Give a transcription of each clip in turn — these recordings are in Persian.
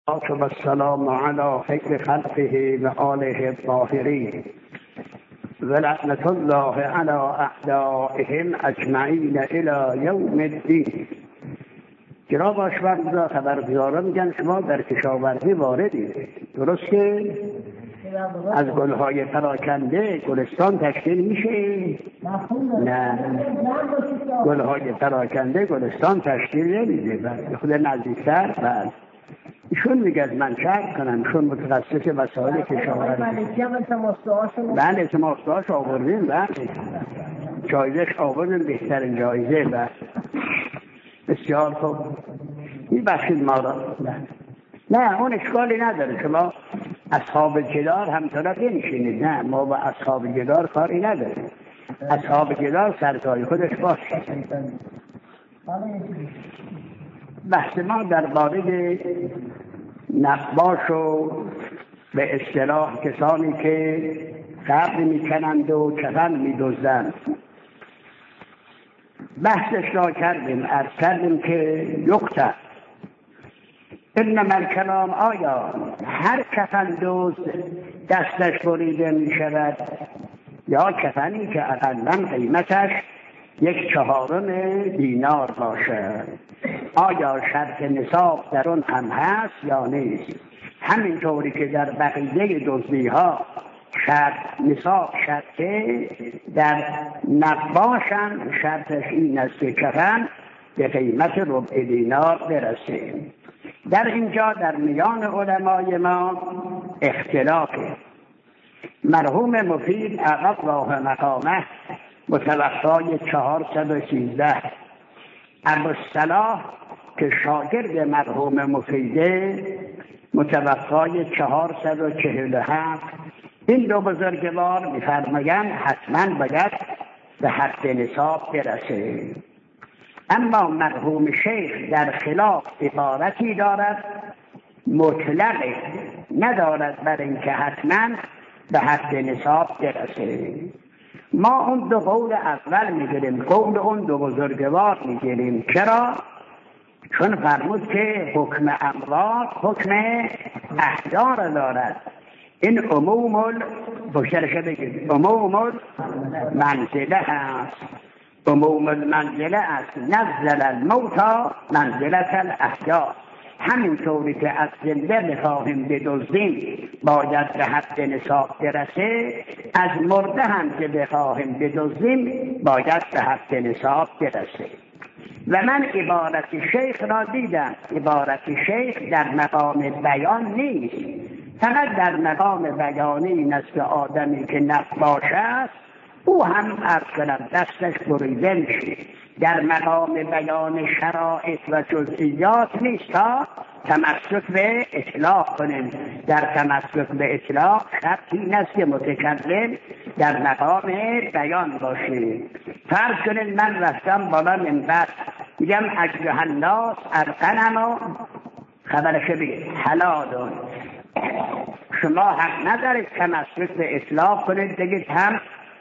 و السلام علی خیر خلقه و آله الطاهرین و لعنت الله علی اعدائهم اجمعین الی یوم الدین. جناب آشوارزا خبرگزاران میگن شما در کشاورزی واردید، درست که از گلهای پراکنده گلستان تشکیل میشه؟ نه، گلهای پراکنده گلستان تشکیل نمیده. خود نزدیکتر ایشون میگه از من شرط کنم، ایشون متخصص مسائل کشاورزی. بله اسماستاش آوردیم، بله جایزش آوردیم، بهترین جایزه. بله بسیار خوب، این بخشید ما را. نه اون اشکالی نداره، شما اصحاب جدار همطرف نمیشینید. نه ما با اصحاب جدار کاری نداریم، اصحاب جدار سرکاری خودش باشه. بحث ما در باره نقاش و به اصطلاح کسانی که قبر میکنند و کفن میدزدند بحثش را کردیم. عرض کردیم که یقطع انما الکلام، آیا هر کفن دزد دستش بریده می شود یا کفنی که اقلا قیمتش 1/4 دینار باشد؟ آیا شرط نصاب در اون هم هست یا نیست؟ همینطوری که در بقیه دزدی ها نصاب شرطه، در نقاش هم شرطش این است که کفن به قیمت ربع دینار برسه. در اینجا در میان علمای ما اختلافه. مرحوم مفید عقب راه مقامه متوفای 413، ابوالصلاح که شاگرد مرحوم مفیده متوفای 447، این دو بزرگوار می‌فرمایند حتما باید به حد نصاب برسه. اما مرحوم شیخ در خلاف عبارتی دارد مطلقه، ندارد بر اینکه حتما به حد نصاب برسه. ما اون دو قول اول میگیریم، قول اون دو بزرگوار میگیریم. چرا؟ چون فرمود که حکم اموات حکم احجار دارد. این عموم منزله هست، عموم المنزله است. نزل الموتا منزلت الاحجار. همینطوری که از زنده بخواهیم بدزدیم باید به حد نصاب برسه، از مرده هم که بخواهیم بدزدیم باید به حد نصاب برسه. و من عبارت شیخ را دیدم، عبارت شیخ در مقام بیان نیست، فقط در مقام بیانی این است که آدمی که نقاش است او هم عرض کنم دستش بریده میشه. در مقام بیان شرائط و جزئیات نیست تا تمسک به اطلاق کنیم. در تمسک به اطلاق شرطی این است که متکلم در مقام بیان باشه. فرض کنید من رفتم بالا منبر میگم ایها الناس الغنم خبرش بگید حلال. شما حق ندارید تمسک به اطلاق کنید بگید هم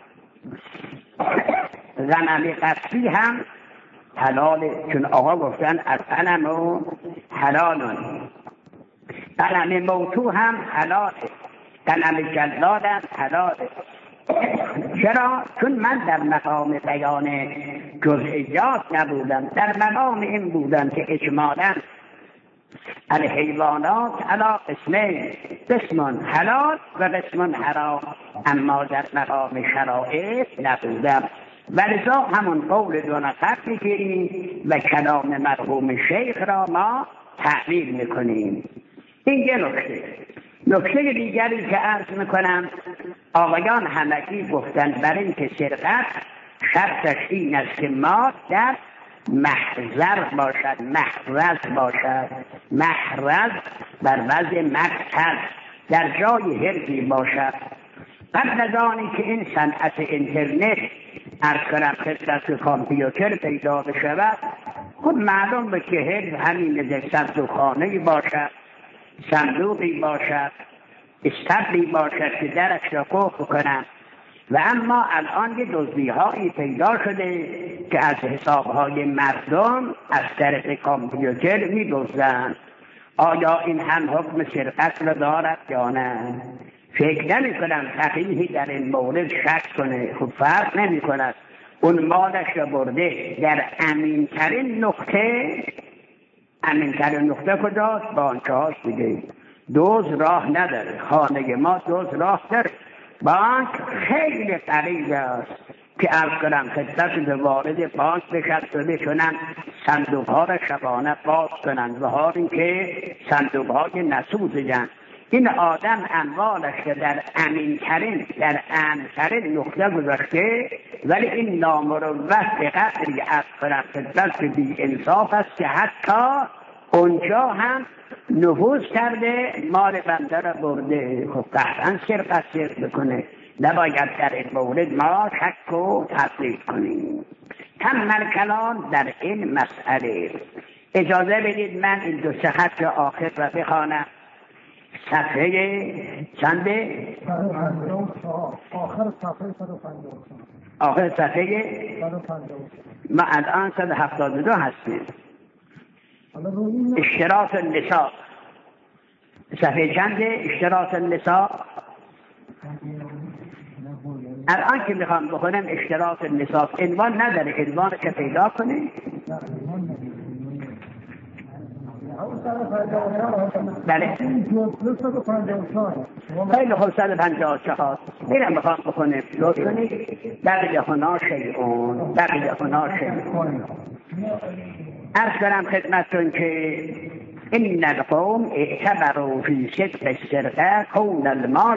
غنم قصبی هم حلاله، چون آقا گفتن الغنم حلال، غنم موتو هم حلاله، غنم جلاد هم حلاله. چرا؟ چون من در مقام بیان جزئیات نبودم، در مقام این بودم که اجمالاً الحیوانات علی قسمین، قسم حلال و قسم حرام، اما در مقام شرائط نبودم. ولذا همون قول دو نفر میگیریم و کلام مرحوم شیخ را ما تعبیر میکنیم. این یه نکته دیگری که عرض میکنم، آقایان همگی گفتن برای اینکه سرقت شرطش این است که ما در محرز باشد، محرز باشد، محرز بر وضع مقتل در جای حرفی باشد. قبل از آنی که این صنعت اینترنت عرض کنم خدمت کامپیوتر پیدا بشود، خود معلوم به که حرف همین صندوقخانه‌ای باشد، صندوقی باشد، استبلی باشد که درش را قفل کنند. و اما الان یه دزدی‌هایی پیدا شده که از حسابهای مردم از طریق کامپیوتر می‌دزدند. آیا این هم حکم سرقت را دارد یا نه؟ فکر نمی کنم فقیهی در این مورد شک کنه. خب فرق نمی کند اون مالش را برده در امینترین نقطه کجاست؟ بانک هاست دیگه. دوز راه نداره، خانه ما دوز راه داره، بانک خیلی قریب است که عرض کنم خدمت به وارد بانک بشد و بتونن صندوق ها را شبانه باز کنن و حالی که صندوق های نسوزن. این آدم اموالش در امن‌ترین نقطه گذاشته، ولی این نامروت به قدری از خدمت بی انصاف است که حتی اونجا هم نفوذ کرده مال بنده را برده. خب قطعا سرقت بکنه. نباید در این مورد ما شک و تردید کنیم. تمام کلام در این مسئله. اجازه بدید من این دو سه خط آخر را بخوانم. صفحه چنده؟ آخر صفحه ما الان 172 هستیم. اشتراط النساء صفحه چنده؟ اشتراط النساء. الان که میخوام بخونم اشتراط النساء عنوان نداره، عنوان که پیدا کنه. بله خیلی خوب 154 میرم بخوام بکنم. لطف کنید بقیه هنا شیعون عرض کنم خدمتون که این القوم اعتبروا فی صدق السرقه کون المال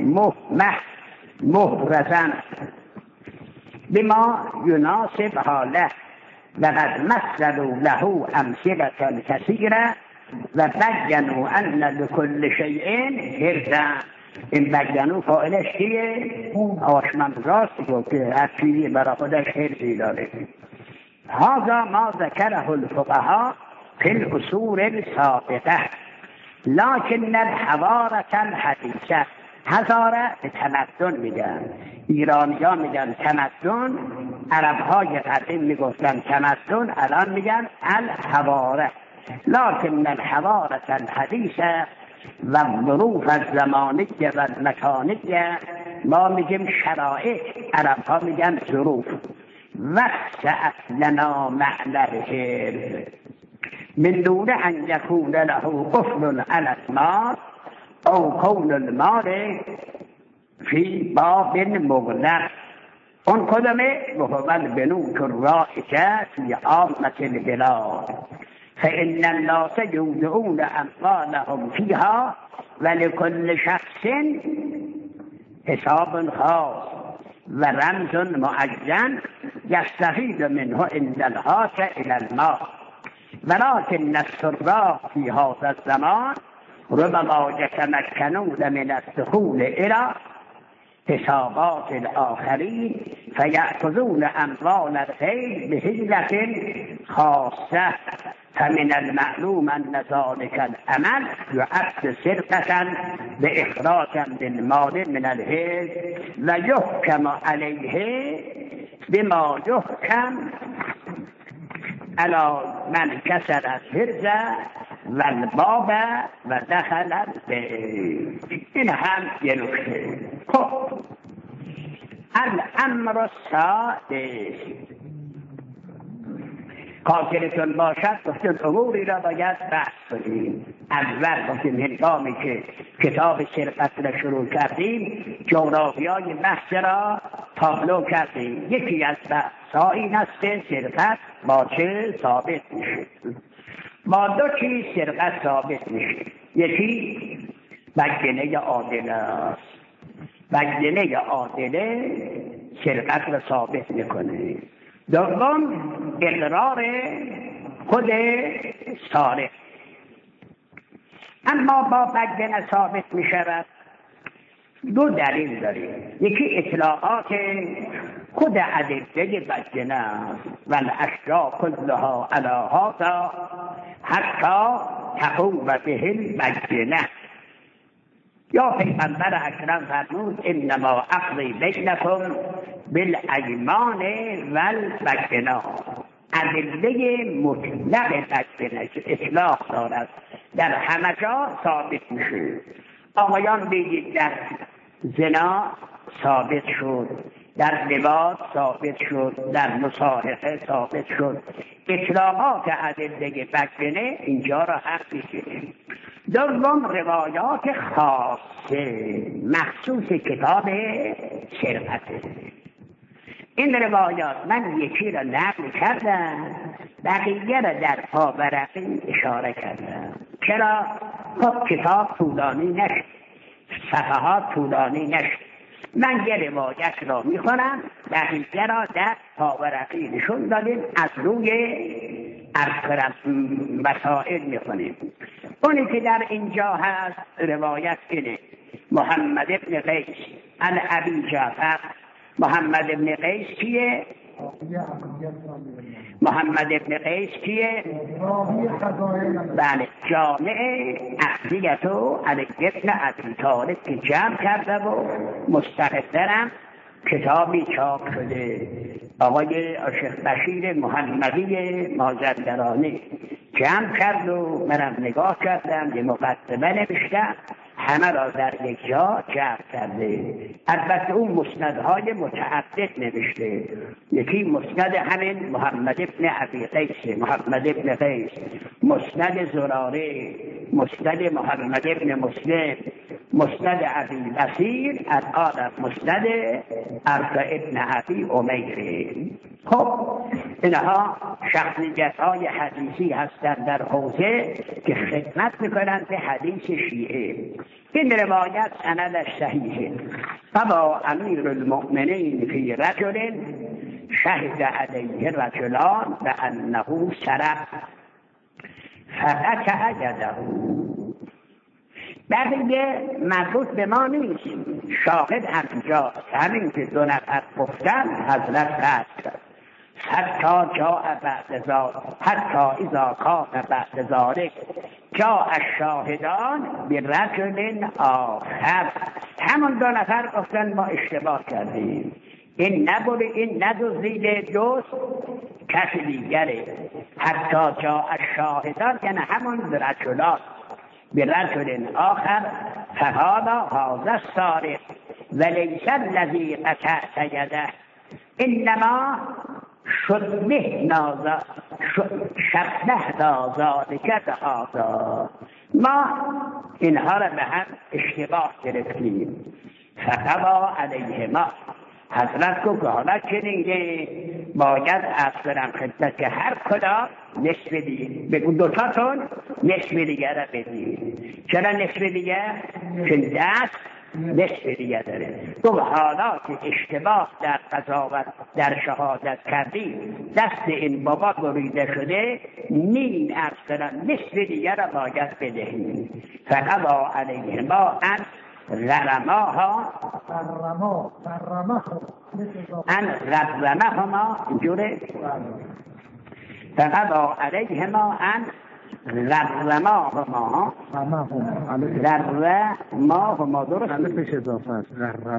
محرزا بما یناسب حاله و قد مثلوا له امثله کثیره و بینوا ان لكل شیء حرزا. این بینوا فاعلش کیه؟ آشمند راست که هر چیزی برای خودش حرزی داره. هذا ما ذكره الفقهاء في الأصول السابقة لكن الحضارة الحديثة. حضاره به تمدن میگن، ایرانیان میگن تمدن، عربهای قدیم میگفتن تمدن، الان میگن الحضاره. لكن الحضاره الحديثة و ظروف الزمانیه و المکانیه، ما میگیم شرایط، عربها میگن ظروف. وسعت لنا معنى الحرز من دون ان يكون له قفل على المال او كون المال في باب مغلق. اون کدامه؟ وهو البنوك الرائجة في عامة البلاد فإن الناس يودعون أموالهم فيها ولكل شخص حساب خاص و رمز معین یستفید منه عند الحاجة إلى المال. ولكن السراق في هذا الزمان ربما يتمكنون من الدخول إلى حسابات الآخرين فيأخذون أموال الغير بحيلة خاصة. فمن المعلوم أن ذلك العمل يعد سرقة بإخراج بالمال من الحرز ويحكم عليه بما يحكم على من كسر الحرز والباب ودخل البيت. این هم یه نکته. خب الامر السادس خاطرتون باشد گفتیم اموری را باید بحث کنیم. اول گفتیم هنگامی که کتاب سرقت را شروع کردیم جغرافیای بحث را تابلو کردیم. یکی از بحث‌ها این است که سرقت با چه ثابت میشه. با دو چیز سرقت ثابت میشه. یکی بگینه عادله است. بگینه عادله سرقت را ثابت میکنه. دوم اقرار خود سارق. اما با بگینه ثابت میشود دو دلیل داریم. یکی اطلاعات خود ادله بگینه و الاشیاء کلها علی هذا حتی تقوم به البگینه. یا پیغمبر اکرم فرمود انما اقضی بینکم بالایمان والبگینه. ادله مطلق بگینه که اطلاق دارد در همه جا ثابت میشه. آقایان بگید در زنا ثابت شد، در لواط ثابت شد، در مصاحبه ثابت شد. اطلاقات ادله بینه اینجا را حق میگیریم. دوم روایات خاصه مخصوص کتاب سرقته. این روایات من یکی را نقل کردم، بقیه را در پاورقی اشاره کردم. چرا؟ خب کتاب طولانی نشد، صفحات طولانی نشد. من یه روایت را میخونم، بقیه را در پاورقی نشون دادیم، از روی مسائل میخونیم. اونی که در اینجا هست روایت اینه: محمد ابن قیس عن ابی جعفر. محمد ابن قیس کیه؟ محمد ابن قیس کیه؟ بله، جامع عقلیتو علی ابن ابی طالب که جمع کرده و مستقدرم کتابی چاپ شده. آقای شیخ بشیر محمدی مازندرانی جمع کرد و منم نگاه کردم، یه مقدمه نوشتم، همه را در یک جا جمع کرده. البته اون مسندهای متعدد نوشته. یکی مسند همین محمد ابن ابی قیس، محمد ابن قیس، مسند زراره، مسند محمد ابن مسلم، مسند ابی بصیر، الان مسند اربع ابن ابی امیر. خب اینها شخصیت های حدیثی هستند در حوزه که خدمت میکنند به حدیث شیعه. این روایت سندش صحیحه. فبا امیر المؤمنین فی رجل شهد علیه رجلان بانه سرق فقطع یده. بقیه مربوط به ما نیست، شاهد همینجا همین که دو نفر گفتن حضرت قصد حتی جاء بعد ذلك، حتی اذا کان بعد ذلك جاء الشاهدان برجل آخر. همون دو نفر گفتن ما اشتباه کردیم، این نبوده، این ندزدیده، دوست کسی دیگره. حتی جاء الشاهدان یعنی همون رجلات برجل آخر فقال هذا السارق وليس الذي قطعت يده انما شبه ذلك بهذا. ما اینها را به هم اشتباه گرفتیم. فقضا علیهما، حضرت کو که حالا چنینگه باید اصلا خدمت که هر کدا نصف دیگه بگو دوتاتون نصف دیگه را بدید. چرا نصف دیگه؟ چون دست نصف دیگه داره. تو حالا که اشتباه در قضاوت در شهادت کردی، دست این بابا بریده شده، نیم اصلا نصف دیگه را باید بدهید. فقضا علیهما ان غرماها ان غرمهما اینجوره. فقضا علیهما ان غرماهما درست علفش اضافه است.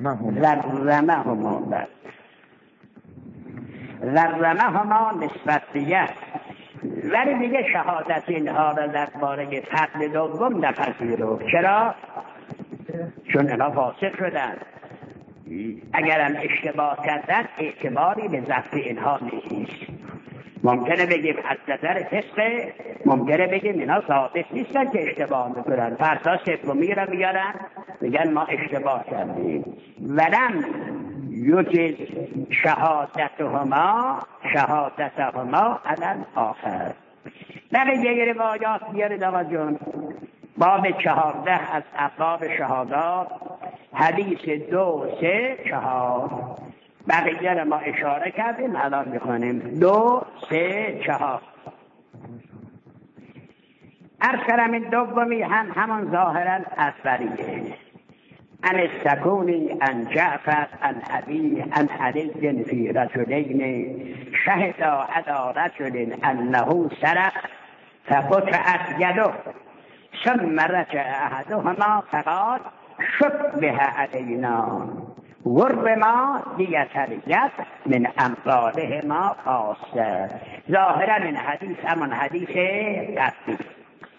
غرمهما نسبت دیگه. ولی دیگه شهادت اینها را در باره فقد دوم نپذیرو. چرا؟ چون اینا فاسق شدن. اگرم اشتباه کردن اعتباری به ضبط اینها نیست. ممکنه بگیم از نظر فسقه، ممکنه بگیم اینا ثابت نیستن که اشتباه میکنن. فردا سومی را میارن میگن ما اشتباه کردیم. ولم یجز شهادتهما علی آخر. بقیه روایات بیارید آقا جون. باب 14 از ابواب شهادات، حدیث 2 3 4. بقیه را ما اشاره کردیم، الان میخونیم 2 3 4. ارسلم دومی همون ظاهرا اصبریه. ان السکونی ان جعفر ان ابی ان علی فی رجلین شهد علی رجل انه سرق فقطعت یده ثم رجع احدهما فقال شبه علینا ورما دیگریت من امثاله ما خاصه. ظاهرا این حدیث همان حدیث قطعی.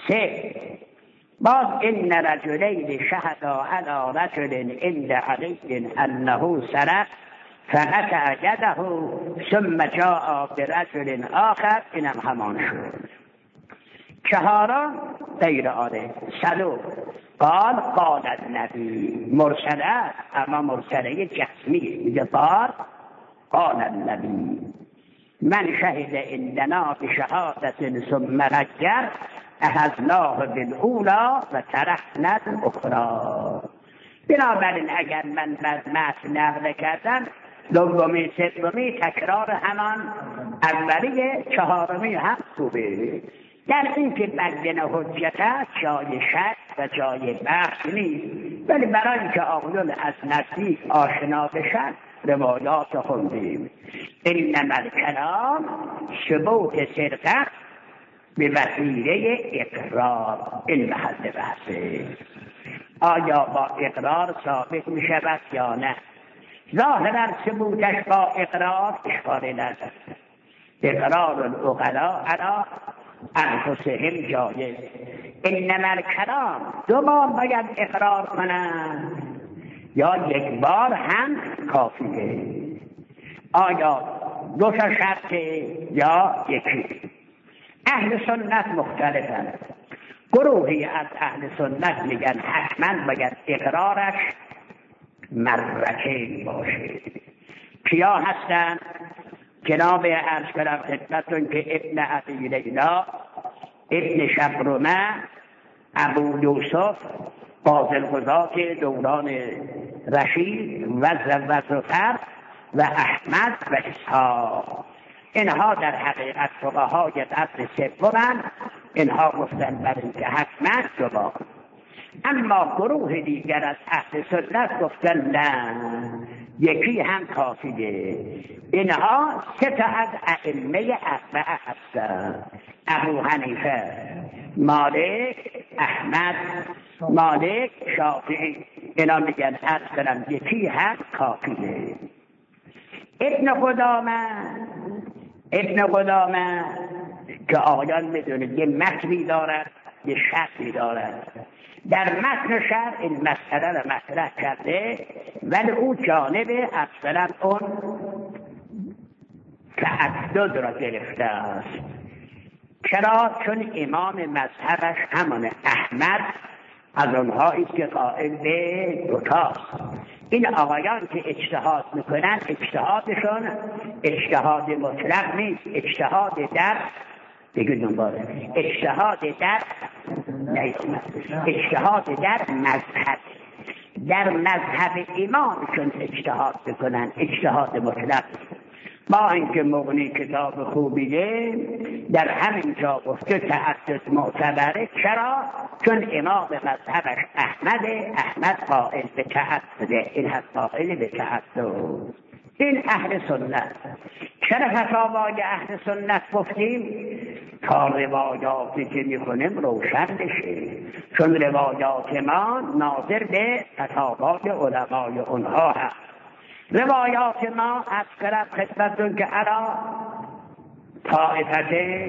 3 باز ان رجلین شهدا علی رجل عند علی انه سرق فقطع یده ثم جاء برجل آخر، اینم همان شد. 4 غیر عادل. صدوق قال النبی، مرسله اما مرسله جسمی، میگه قال النبی من شهد عندنا بشهادت ثم رجع اخذناه بالاولی و ترکنا الاخری. بنابراین اگر من متن نقل کردم دومی سومی تکرار همان اولیه، 4می هم خوبه. در این که بیان حجت است جای شک و جای بحث نیست، ولی برای که آقایون از نزدیک آشنا بشن روایات خوندیم. انما الکلام ثبوت سرقت به وسیله اقرار، این محل بحثه. آیا با اقرار ثابت می شود یا نه؟ ظاهرا ثبوتش با اقرار اشکالی ندارد. اقرار العقلاء علی انفسهم جایز. انما الکلام 2 بار باید اقرار کنند یا 1 بار هم کافیه؟ آیا 2 تا شرطه یا 1؟ اهل سنت مختلفند. گروهی از اهل سنت میگن حتما باید اقرارش مرتين باشه. کیا هستن؟ جناب عرض کنم خدمتتون که ابن ابی لیلا، ابن شبرمه، ابو یوسف فاضلقضات دوران رشید و زفر و احمد و اسحاق. اینها در حقیقت فقهای قرن سومند. اینها گفتن بر اینکه حتما 2 بار. اما گروه دیگر از اهل سنت گفتن نه، 1 هم کافیه. اینها 3 تا از ائمه 4 هستند: ابو حنیفه، مالک، احمد، مالک، شافعی. اینا میگن اصلا 1 هم کافیه. ابن قدامه که آقایان میدونید یه متنی دارد، یه شرطی دارد. در متن شرح این مسئله را مطرح کرده، ولی او جانب اصلا اون تعدد را گرفته است. چرا؟ چون امام مذهبش همان احمد از اونهایی که قائل به 2 تاست. این آقایان که اجتهاد میکنن اجتهادشون اجتهاد مطلق نیست، اجتهاد در مذهب. در مذهب امامشون اجتهاد میکنن، اجتهاد مطلق. با اینکه مغنی کتاب خوبیه، در همین جا گفته تعدد معتبره. چرا؟ چون امام مذهبش احمد قائل به تعدده، این هست قائل به تعدد. این اهل سنت. چرا فتاوای اهل سنت گفتیم؟ تا روایاتی که میکنیم روشن بشه، چون روایات ما ناظر به فتاوای علمای اونها هست. روایات ما از کرد خدمتون که علا طائفته،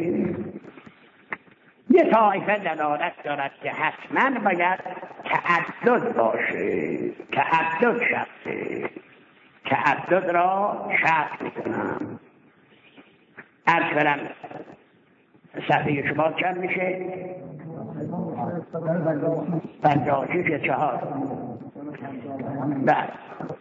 یه طائفه دلالت دارد که حتما باید تعدد باشه، تعدد شرطه، تعدد را شرط میکنم. عرض کنم صفحه شما چند میشه؟ 56 4. بله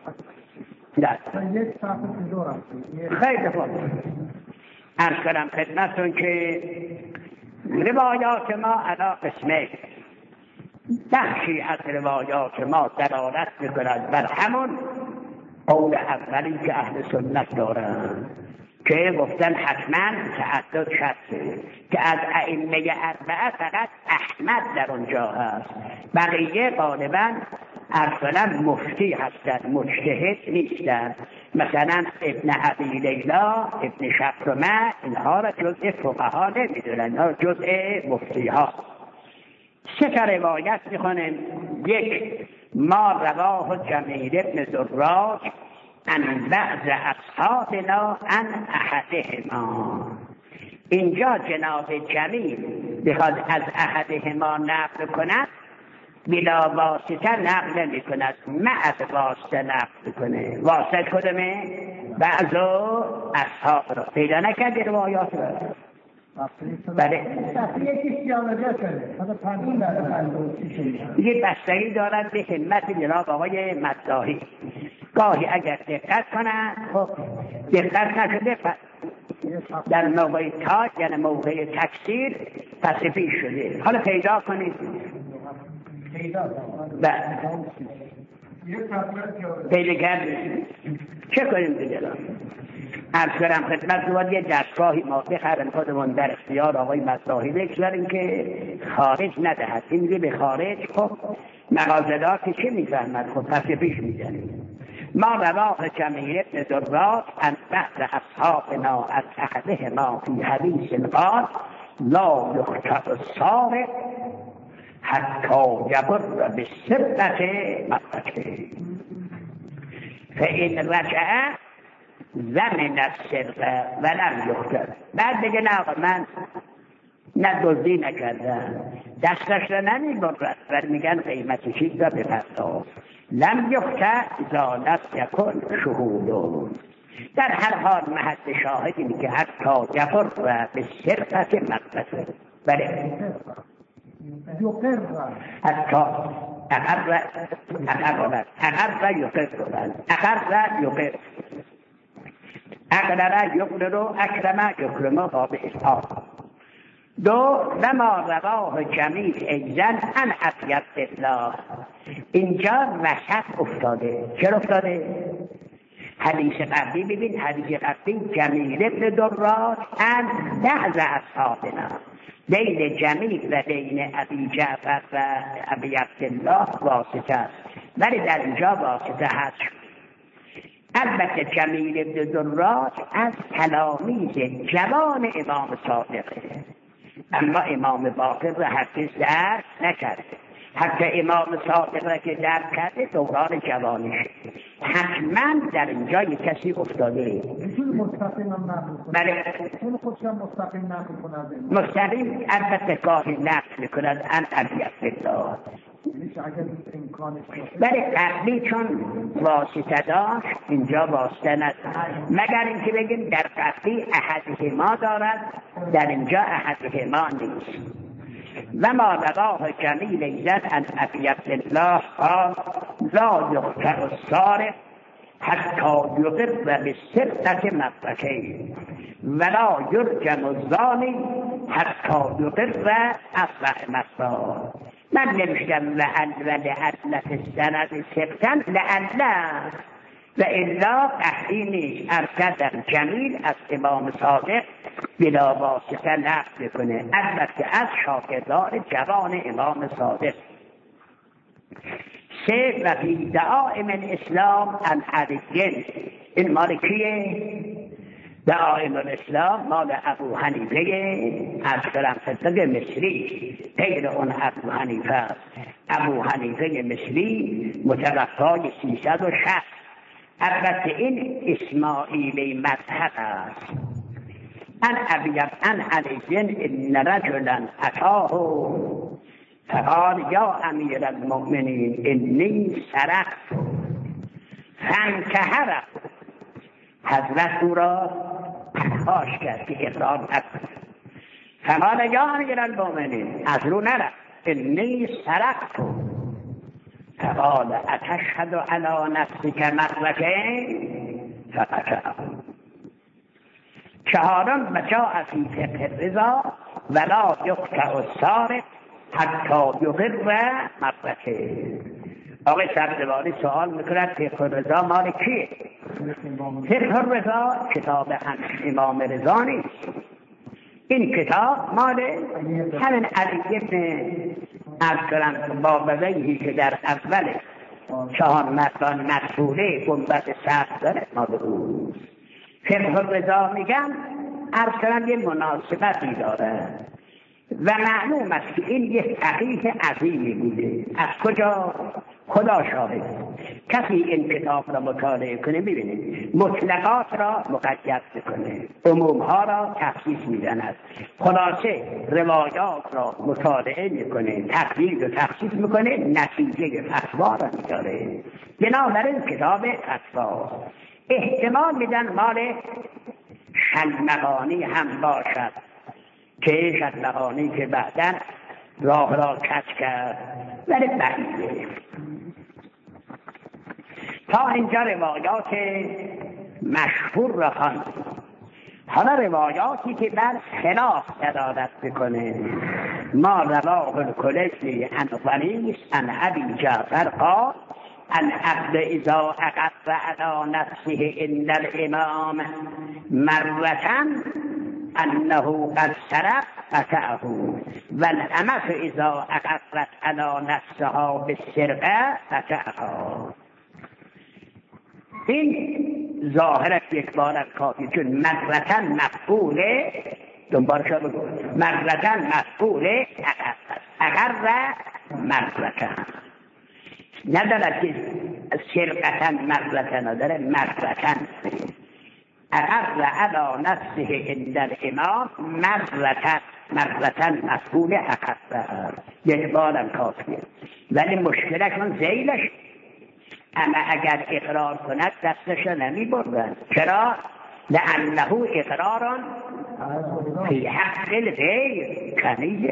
خیلی خوب. عرض کنم خدمتتون که روایات ما علا قسمه. بخشی از روایات ما دلالت میکنند بر همون قول اولی که اهل سنت دارند که گفتن حتما تعدد شرطه، که از ائمه 4 فقط احمد در اونجا هست، بقیه غالبا اصلا مفتی هستند، مجتهد نیستند. مثلا ابن ابی لیلا، ابن شبرمه، اینها را جزء فقها نمیدونن، اینها جزء مفتی ها. 3 تا روایت میخونیم. 1 ما رواه جمیل ابن دراج عن بعض اصحابنا عن احدهما. اینجا جناب جمیل بخواد از احدهما نقل کند بلا واسطه نقل نمی کند، از واسطه نقل کنه. واسطه کدومه؟ بعضو اصحاب را پیدا نکرده روایات را. بله یه بستگی دارد به همت جناب آقای مداحی. گاهی اگر دقت کنند، خب دقت نشده در موقع تاج یعنی موقع تکثیر تصفیه شده. حالا پیدا کنید. پیدا کردید چه کنیم دیگران؟ عرض کنم خدمت شما یه دستگاهی ما بخرم خودمون در اختیار آقای مداحی بگذاریم که خارج ندهد. این به خارج خب مغازه‌دار که چه میفهمد؟ خب پس پیش میزنیم. ما رواه جمیع ابن دراس عن بعض اصحابنا از احدهما فی حدیث قال لا یخطئ السارق حتی یبر بالسرقة مرتين فإن رجع ضمن السرقة ولم یخطئ. بعد بگه نه من نه دزدی نکردم، دستش را نمیبرد و میگن قیمت چیز را بپرداز. لم یخطئ اذا لم یکن شهود. در هر حال محل شاهد اینه که حتی یبر بالسرقة مرتين. بله حتی اقر یقرر اکرم یکرمه به اسحاق. دو لما رواه جمیل ایزن عن عطیت الله. اینجا وسط افتاده. چرا افتاده؟ حدیث قبلی ببین، حدیث قبلی جمیل ابن دراس عن بعض اصحابنا بین جمیل و بین ابی جعفر و ابی عبدالله واسطه است، ولی در اینجا واسطه هست. البته جمیل ابن دراس از تلامید جوان امام صادقه، اما امام باقر را حدیث درک نکرده. حتی امام صادق را که درک کرده دوران جوانیش. حتما در اینجا یک کسی افتاده. مستقیم البته گاهی نقل کند ان ابی عبدالله، ولی قبلی چون واسطه داشت اینجا واسطه ندارد، مگر اینکه بگیم در قبلی احدهما دارد، در اینجا احدهما نیست. و ما رواه جمیل ایزن عن ابی عبدالله قال لا یخطئ السارق حتی یقر بالسرقة مرتين ولا یرجم الزانی حتی یقر اصبع مرات. من نمیشتم لعل و لعل فی السند سبتن لعل و الا قحطی نیست. ارکدم جمیل از امام صادق بلا واسطه نقل کنه، البته از شاگردان جوان امام صادق. سه و فی دعائم الاسلام عن علی. این مال کیه؟ دعائم الاسلام مال ابو حنیفه از فرانسه مصری، غیر اون ابو حنیفه است. ابو حنیفه مصری متوفای 360. البته این اسماعیلی مذهب است. عن علی ان رجلا اتاه فقال یا امیر المؤمنین انی سرقت فانتهر. حضرت او را پنهاش کرد که اقرار نکند. فقال یا امیر المؤمنین، از رو نرفت، انی سرقت. فقال اتشهد علی نفسک مرتين فقطعه. چهارم و جاء فی فقه الرضا ولا یقطع السارق حتی یقر مرتين. آقای سبزواری سوال میکند فقه الرضا مال کیه؟ فقه الرضا کتاب امام رضا نیست. این کتاب مال همین علی ابن عبدالله بابویهی که در اول 4 مردان مسئوله گنبد سخت داره مال او. فقه الرضا میگن عرض یه مناسبتی داره و معلوم است که این یک فقیه عظیمی بوده. از کجا؟ خدا شاهد کسی این کتاب را مطالعه کنه میبینید مطلقات را مقید کنه، عمومها را تخصیص میزند، خلاصه روایات را مطالعه میکنه، تقیید و تخصیص میکنه، نتیجه فتوا را میداره. بنابراین کتاب فتوا احتمال میدن مال شلمغانی هم باشد که شلمغانی که بعداً راه را کج کرد، ولی بعیده. تا اینجا روایات مشهور را خواندیم. حالا روایاتی که بر خلاف دلالت بکنه. ما رواه الکلینی عن غنیس عن ابی جعفر قال العبد اذا اقر على نفسه عند الامام مرة انه قد سرق قطعه والامة اذا اقرت على نفسها بالسرقه قطعها. این ظاهرش یک بار کافی، چون مرة مفعوله دنبالش رو بگو مرة مفعوله اقر مرة ندارد که سرقة مرة نداره، مرة اقر على نفسه عند الامام مرة مفعول اقر یک بارم کافیه. ولی مشکلش من زیلش اما اگر اقرار کند دستش نمی بردن. چرا؟ لأنه اقرار فی حق الغیر کنیه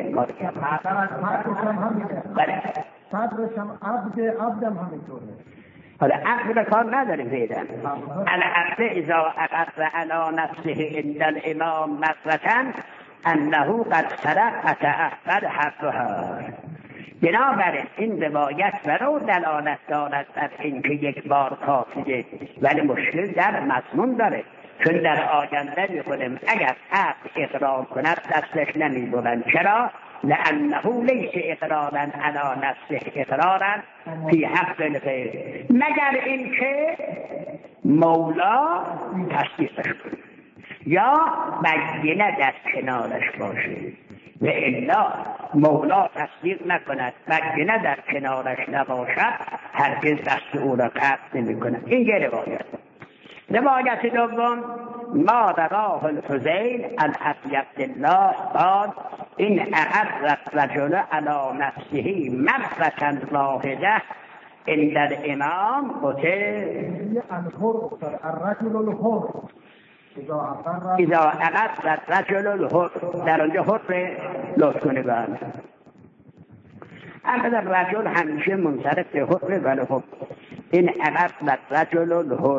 بله صدرشم عبدم همینطوره. حالا عقل کار نداره فیدن. العبد اذا اقر على نفسه عند الامام مرة انه قد سرق قطعه قد حقها. بنابراین این روایت برای دلالت دارد بر اینکه یک بار کافیه، ولی مشکل در مضمون داره، چون در آینده می‌خونیم اگر عقل اقرار کند دستش نمی‌برند. چرا؟ لأنه لیس اقرارا علی نفسه اقرارا فی حق الغیر، مگر اینکه مولا تصدیقش کنه یا بینه در کنارش باشه، و الا مولا تصدیق نکند بینه در کنارش نباشد هرگز دست او را قطع نمی کند. این یه روایت. روایت دوم ما رواه الفضیل عن ابی عبدالله قال این اقر الرجل علی نفسه مرة واحده عند الامام قتل. الرجل الحر اذا اقر الرجل الحر، در آنجا حر لطف کنه برد. اما رجل همیشه منصرف به حر، ولی خب این اقر الرجل الحر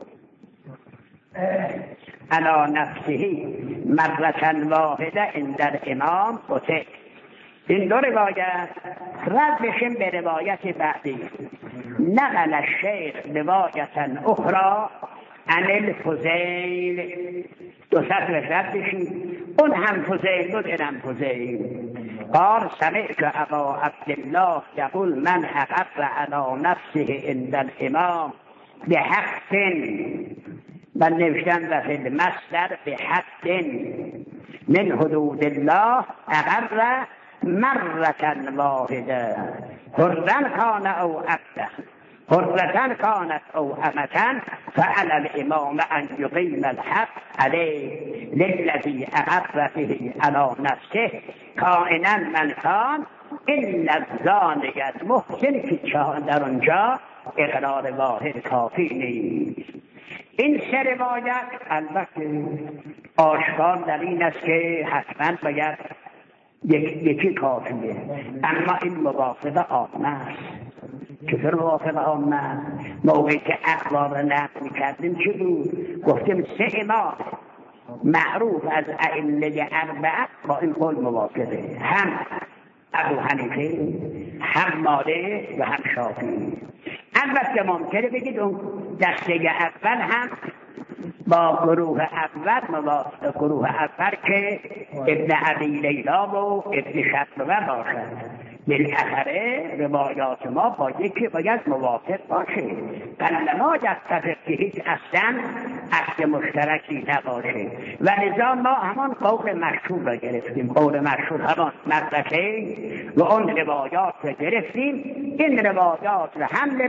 على نفسه مرة واحده عند الامام قتل. این دو روایت رد بشیم به روایت بعدی. نقل الشیخ روایتا اخرى عن الفضیل، دو سطر رد بشیم، اون هم فضیل بود، این هم فضیل. قال سمعت ابا عبدالله یقول من اقر على نفسه عند الامام بحق، من نوشتن و فی المصدر بحق من حدود الله اقر مرة واحده حرا کان او عبده حرة كانت او امة فعلى الامام ان يقيم الحق عليه للذي اقر به على نفسه کائنا من کان الا الزاني المحسن، که در اونجا اقرار واحد کافی نیست. این سه روایت البته آشکار در این است که حتما باید یکی کافیه، اما این موافق عامه است. چطور موافق عامه؟ موقعی که اخبار را نقل می‌کردیم چی بود؟ گفتیم سه امام معروف از ائمه اربعه با این قول موافقه، هم ابو حنیفه، هم مالک و هم شافعی. البته ممکنه بگید اون دسته اول هم با گروه اول موافق گروه اول که ابن ابی لیلا و ابن شطربه باشد، بالاخره روایات ما با یکی باید موافق باشه. ما یتفق که هیچ اصلا عقد مشترکی نباشه و لذا ما همان قول مشهور را گرفتیم. قول مشهور همان مدرسه و اون روایات را گرفتیم. این روایات را حمل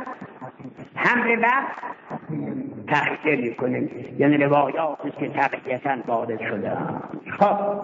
بر تخیه میکنیم، یعنی روایاتی که تقییتاً وارد شده. خب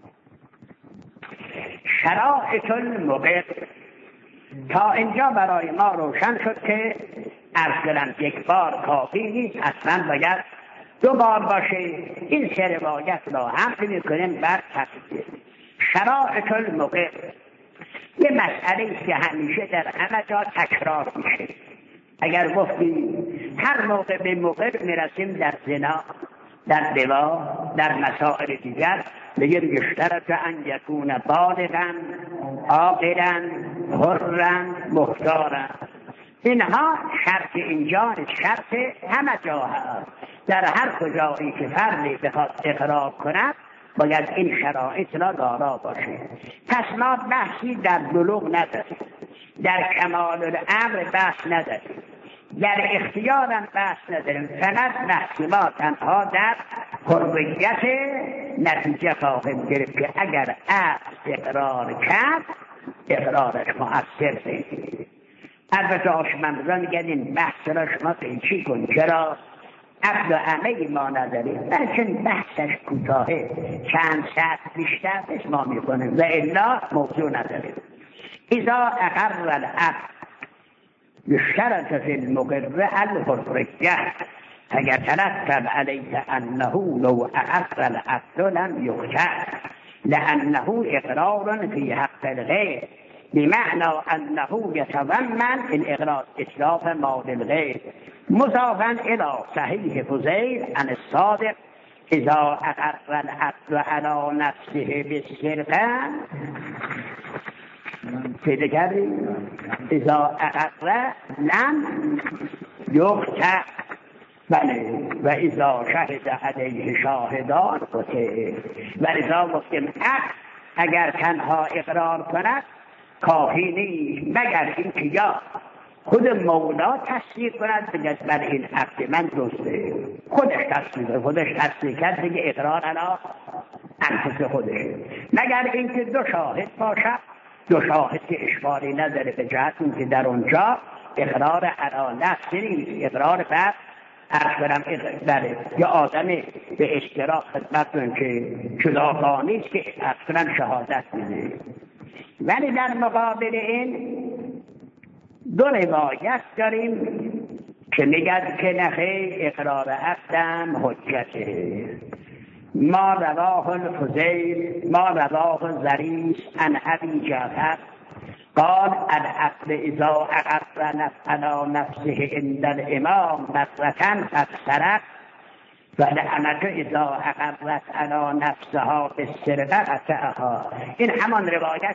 شرائط المقر تا اینجا برای ما روشن شد که ارسلن یک بار کافی نیست، اصلا باید 2 بار باشه. این 3 روایت را حمل میکنیم بر تقییه. شرائط المقر یه مسئله است که همیشه در همه جا تکرار میشه. اگر گفتیم هر موقع به موقع میرسیم در زنا، در دوا، در مسائل دیگر بگیر یشترط ان یکون بالغا عاقلا حرا مختارا. اینها شرط اینجا شرط همه جا هست. در هر کجایی که فردی بخواد اقرار کند باید این شرایط را دارا باشه. پس ما بحثی در بلوغ نداریم، در کمال الامر بحث نداریم، در اختیارم بحث نداریم. فقط بحث ما تنها در حریت نتیجه خواهیم گرفت که اگر عقل اقرار کرد اقرارش مؤثر نیست. البته آشمندان میگن این بحث را شما پیچی کن، چرا؟ عقل و عمل ما نداریم، بلکه بحثش کوتاهه، چند ساعت بیشتر ما میکنیم و الا موضوع نداریم. اذا اقر العقل یشترط فی المقر الحریه اگر ترتب علیه انه لو اقر العقل لم یقطع لانه اقرار فی حق الغیر بمعنى انه یتضمن الاقرار اتلاف مال الغیر مضافا الى صحیح فضیل عن الصادق اذا اقر العقل علی نفسه بالسرقه پیدا کردیم. اذا اقر لم یقطع، بله، و اذا شهد علیه شاهدان قطع. و اذا گفتیم اگر تنها اقرار کند کافی نیست مگر اینکه یا خود مولا تصدیق کند بگه بر این عقد من درسته، خودش تصدیق کرد دیگه اقرار علی انفس خودشه. مگر اینکه 2 شاهد باشد، 2 شاهد که اشکالی نداره به جهت اینکه در اونجا اقرار علی نفس نیست، اقرار بر بله یا آدم به اشتراک خدمتون که شداخانی است که اصلا شهادت میده. ولی در مقابل این 2 روایت داریم که میگد که نخیر اقرار عقدم حجته. ما رواه الفضیل ما رواه ظریف عن ابی جعفر قال العقد اذا اقر على نفسه عند الامام مرة قد سرق ولعنته اذا اقرت على نفسها بالسرقه قطعها. این همان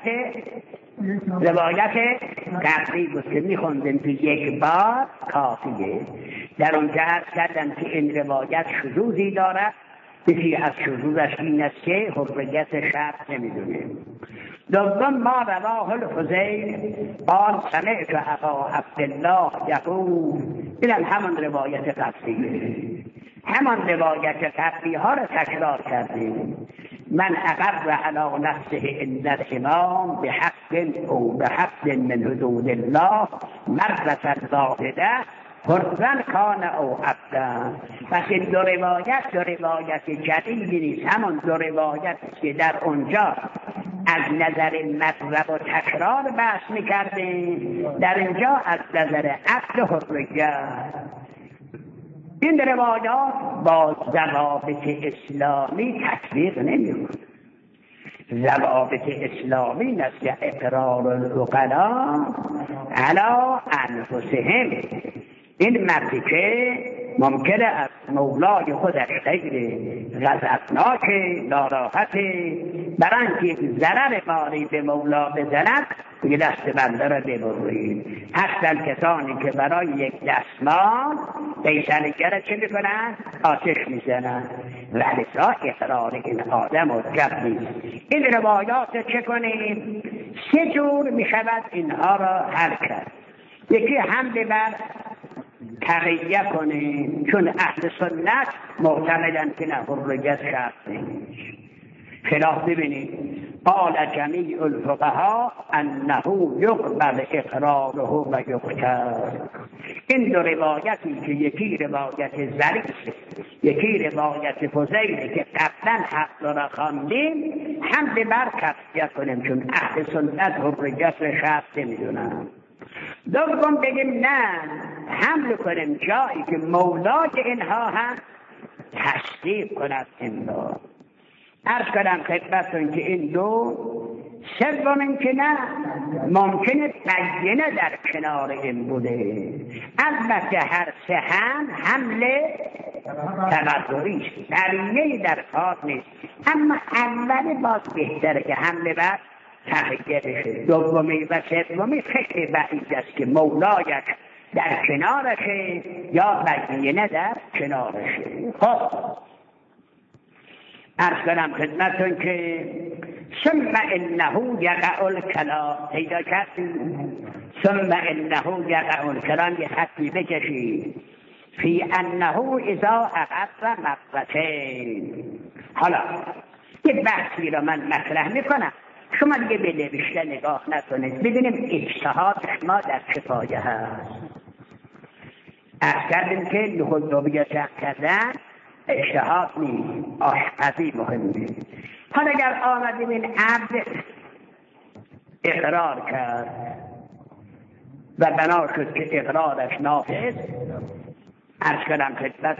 روایت قبلی بود که میخوندیم که 1 بار کافیه. در اونجا عرض کردن که این روایت شذوذی دارد. یکی از شذوذش این است که حریت شرط نمیدونیم. دوم ما رواه الفضیل قال سمعت ابا عبدالله یقول، اینم همان روایت قبلیه، همان روایت قبلی ها را تکرار کردیم. من اقر علی نفسه عند الامام بحق او بحق من حدود الله مرة واحده حرا کان او عبدا. پس این 2 روایت جدیدی نیست، همون 2 روایت که در اونجا از نظر مطلب و تکرار بحث میکردیم، در اینجا از نظر عقل حریت. این روایات با ضوابط اسلامی تطبیق نمی‌کنه. ضوابط اسلامی نزد اقرار العقلاء علی انفسهم. این مردی که ممکنه از مولای خودش خیلی غضبناکه، ناراحته، برای اینکه ضرر مالی به مولا بزند دیگه دست بنده را ببرید. هستن کسانی که برای یک دستمال بیشنگر چه میکنن؟ آتش میزنن. ولی اقرار این آدم حجت نیست. این روایات چه کنیم؟ سه جور می شود اینها را حل کرد. یکی حمله بر تقیه کنیم، چون اهل سنت معتقدند که نه حریت شرط نیست. خلاف ببینید قال جمیع الفقهاء انه یقبل اقراره و یقتل. این دو روایتی که یکی روایت ظریف یکی روایت فضیل که قبلا حق را خواندیم حمله بر تقیه کنیم، چون اهل سنت حریت شرط نمیدونن. دوم بگیم نه حمله کنیم جایی که مولای اینها هم تصدیق کند این را. عرض کنم خدمتتون که این دو. سوم این که نه ممکنه بینه در کنار این بوده. البته هر سه هم حمله تبرری است، بینه‌ای در کار نیست، اما اولی باز بهتره که حمله بر تقیه بشه. دومی و سومی خیلی بعید است که مولایش در کنارشه یا بینه در کنارشه. خب عرض کنم خدمتون که ثم انه یقع الکلام، پیدا کردیم ثم انه یقع الکلام، یه خطی بکشید فی انه اذا اقر مقبتین. حالا یه بحثی رو من مطرح میکنم، شما دیگه به نوشته نگاه نکنید، ببینیم اجتهاد ما در چه پایه هست. عرض کردیم که لخودوبیه چک کردن اجتهاد نیست، آشپزی مهمه. حالا اگر آمدیم این عبد اقرار کرد و بنا شد که اقرارش نافذ، عرض کردم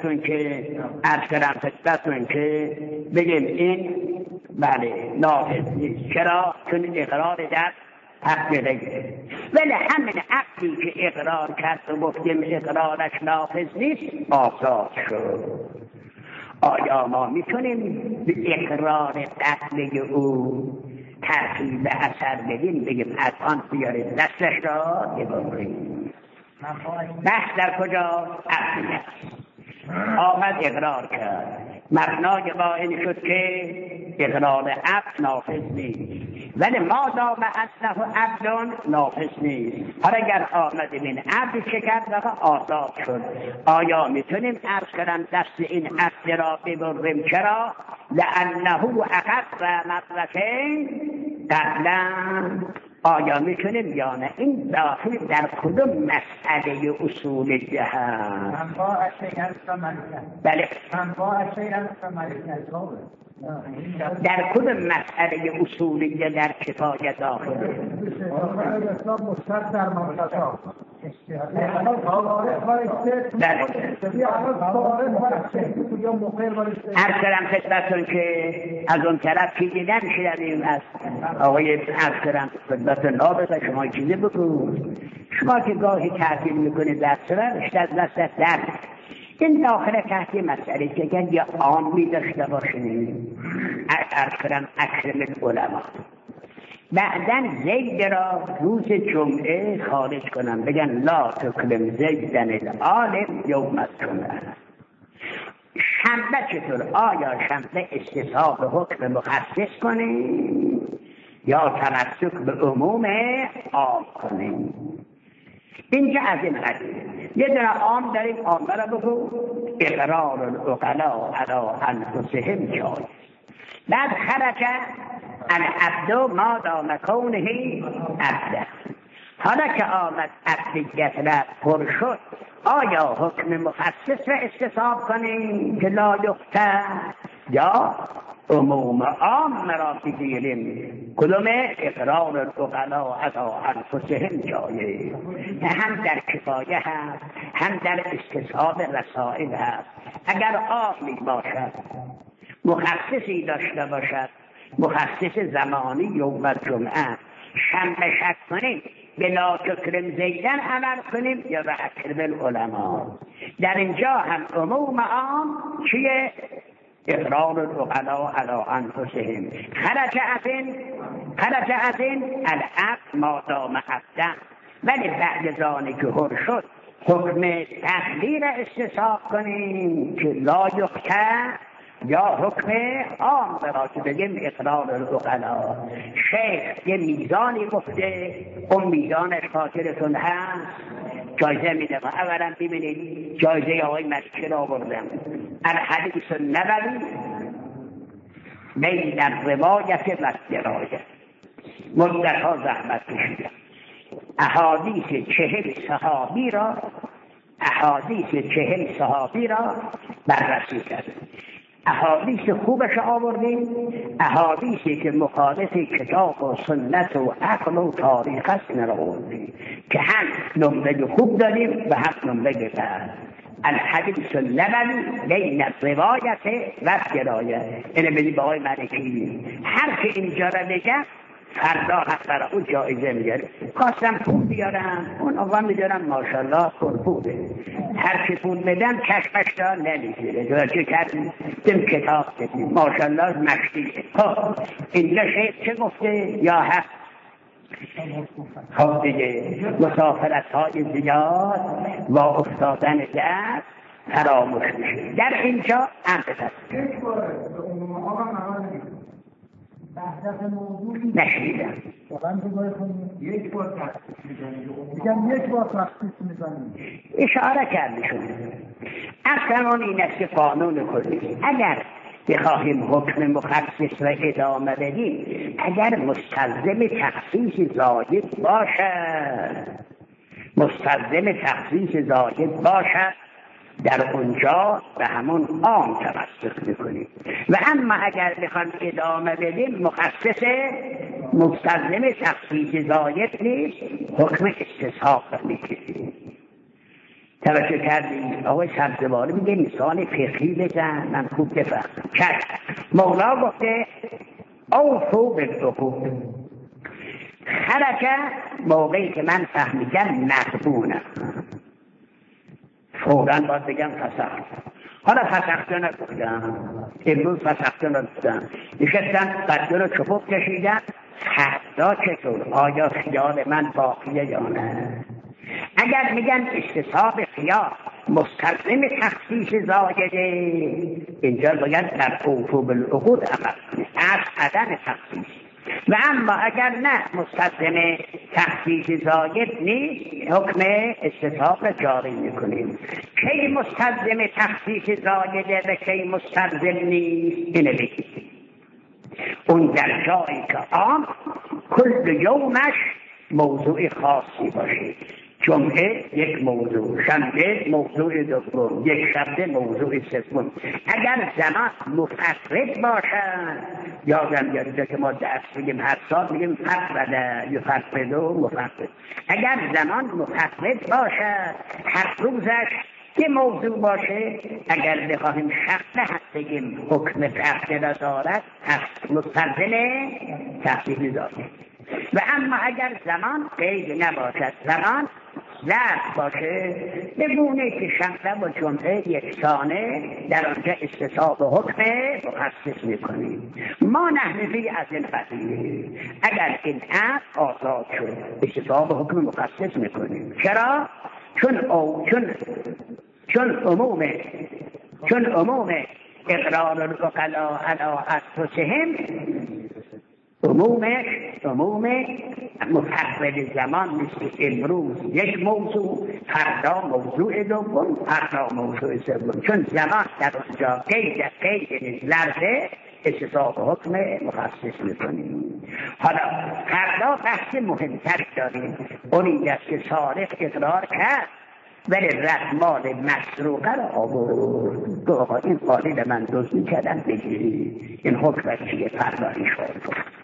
خدمتتون که بگیم این بله نافذ نیست. چرا؟ چون اقرار در حق غیره. ولی همین عقلی که اقرار کرد و گفتیم اقرارش نافذ نیست آزاد شد. آیا ما میتونیم به اقرار قتل او ترتیب اثر بدیم، بگیم الان بیارید دستش را ببرید؟ بحث در کجا؟ عقلیت. آمد اقرار کرد، مبنای قائل شد که اقرار عبد نافذ نیست، ولی ما دام اصله عبد نافذ نیست. حالا اگر آمدیم این عبد چه کرد و آزاد شد، آیا میتونیم عرض کردن دست این عبد را ببریم؟ چرا؟ لانه اقر مقبتین قبلا. آیا میتونیم یا نه؟ این داخل در کدوم مسئله اصولیه هست؟ بله در کدوم مسئله اصولیه در کفایه داخله؟ عرض کردم خدمتتون که از اون طرف چیزی نمیشنویم از آقای عرض کردم خدمتتون نابسه شما چیزی بکن. شما که گاهی تحصیل میکنید در سرش از دستت در این داخل تحت مسئله که اگر یا عامی داشته باشیم عرض کردم اکرم العلماء بعدن زید را روز جمعه خارج کنم، بگن لا تکلم زیدن العالم یوم الجمعه. شنبه چطور؟ آیا شنبه استصحاب حکم مخصص کنیم یا تمسک به عموم عام کنیم؟ اینجا از این قضیه یه دونه عام داریم، عام را بگو اقرار العقلاء علی انفسهم جایز. بعد خرج العبد ما دام کونه عبده. حالا که آمد عبدیت را پر شد، آیا حکم مخصص را استصحاب کنیم که لا یقطع یا عموم عام را بگیریم؟ کدوم؟ اقرار العقلاء علی انفسهم جایز. هم در کفایه هست هم در استصحاب رسائل هست. اگر عامی باشد مخصصی داشته باشد، مخصص زمانی یوم الجمعه، شنبه شک کنیم به لا تکرم زیدن عمل کنیم یا به اکرم العلماء. در اینجا هم عموم عام چیه؟ اقرار العقلاء علی انفسهم. خرج از این العبد ما دام عبدا. ولی بعد زانی که حر شد حکم تحلیل استصحاب کنیم که لا یقطع یا حکم عام را که بگیم اقرار العقلا. شیخ یه میزانی گفته، اون میزانش خاطرتون هست، جایزه میده. اولا ببینید جایزه آقای مکی را آوردم، الحدیث النبوی بین الروایت و الدرایه. مدتها زحمت کشیدم، احادیث 40 صحابی را بررسی کردم. احادیث خوبش آوردیم، احادیثی که مخالف کتاب و سنت و عقل و تاریخ است آوردیم که هم نمره خوب داریم و هم نمره بد. الحدیث النبوی بین الروایت و الدرایه. اینه بدید به آقای ملکی، هر که اینجا را بگم فردا حق برای اون جایزه میگیره. خواستم پول بیارم، اون آقا میدارم ماشاءالله پوله، هر که پول بدم چشمش را نمیگیره. درجه کردیم دم کتاب بدیم ماشاءالله مشتیه. خب اینجا شیخ چه گفته؟ یا حق خب دیگه مسافرت های زیاد و افتادن دست فراموش میشه. در اینجا انتظار نشیدم یک بار تخصیص میزنیم. اشاره کردشون اصلا این است که قانون کلی اگر بخواهیم حکم مخصص را ادامه بدیم، اگر مستلزم تخصیص زاید باشد در اونجا به همون عام تمسک میکنیم. و اما اگر بخوایم ادامه بدیم مخصص مستلزم تخصیص زاید نیست، حکم استصحاب میگیریم. توجه کردیم؟ آقای سبزواری میگه مثال فقهی بزن من خوب بفهمم. مولا گفته اوفوا بالعقود. خرج موقعی که من فهمیدم مغبونم، فوراً باید بگم فسخت. حالا فسخت نگفتم، امروز فسخت نگفتم، نشستم قدر رو چپوب کشیدم، فردا چطور؟ آیا خیال من باقیه یا نه؟ اگر میگن استصحاب خیال مستلزم تخصیص زایده، اینجا باید در اوفوا بالعقود عمل کنید از عدم تخصیص. و اما اگر نه مستلزم تخصیص زاید نیست، حکم استصحاب را جاری میکنیم. کی مستلزم تخصیص زایده و کی مستلزم نیست اینه بگید. اون در جایی که عام کل یومش موضوع خاصی باشه، جمعه یک موضوع، شنبه موضوع دوم، یک شنبه موضوع سوم. اگر زمان مفرد باشن، یادم یادیده که ما درس بگیم هر سال بگیم فرده یا فرده و مفرد. اگر زمان مفرد باشد، هر روزش که موضوع باشه، اگر بخواهیم شخص هست بگیم حکم فرده را دارد، هست مستلزم تخصیص دارد. و اما اگر زمان قید نباشد، زمان ظرف باشه، بگونه که شنبه و جمعه یکسانه، در آنجا استصحاب حکم مخصص میکنیم. ما نحنفی از این قضیه اگر این عقل آزاد شد استصحاب حکم مخصص میکنیم. چرا؟ چون عموم اقرار العقلا علی انفسهم، عموم مفرد زمان مثل امروز یک موضوع، فردا موضوع دوم، فردا موضوع سوم. چون زمان در اونجا قید لرزه استصحاب حکم مخصص میکنیم. حالا فردا بحث مهمتر داریم، اونی است که سارق اقرار کرد ولی رسمال مسروقه را آورد، گفت این قالی من دزدی کردن بگیری، این حکم چیه؟ فردا ایشان